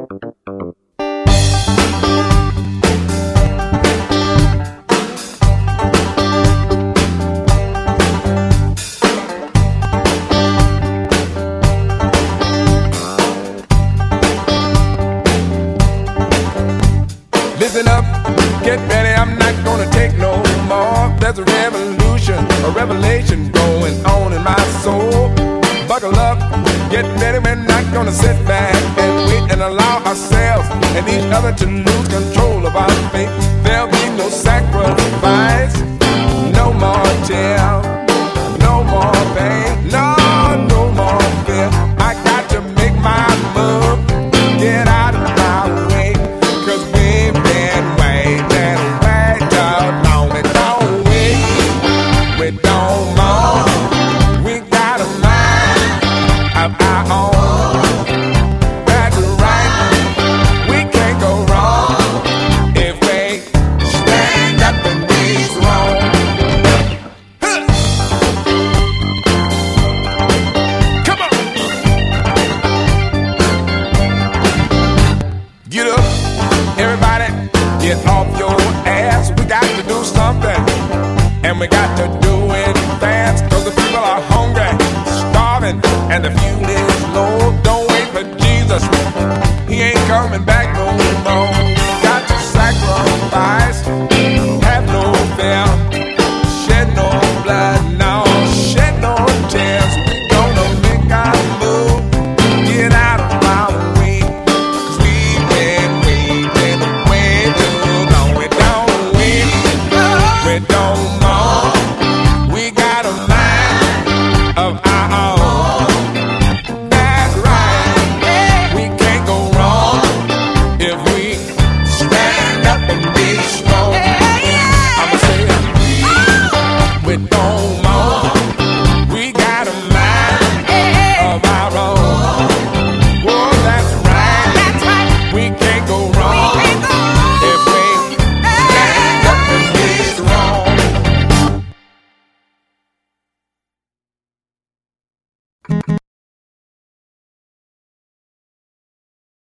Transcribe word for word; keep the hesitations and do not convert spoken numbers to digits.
Listen up, get ready, I'm not gonna take no more. There's a revolution, a revelation going on in my soul. Buckle up, get ready, we're not gonna sit back and wait and allow ourselves and each other to lose control of our fate. There'll be no sacrifice, no more jail, no more pain, no, no more fear. I got to make my move, get out of my way, cause we've been waiting, waiting long, we don't wait, we don't mourn, we got a mind of our own. That's right, we can't go wrong if we stand up and be strong. Huh. Come on, get up, everybody, get off your ass. We got to do something, and we got to do it fast, cause the people are hungry, starving, and the fuel is low. Don't wait for Jesus, he ain't coming back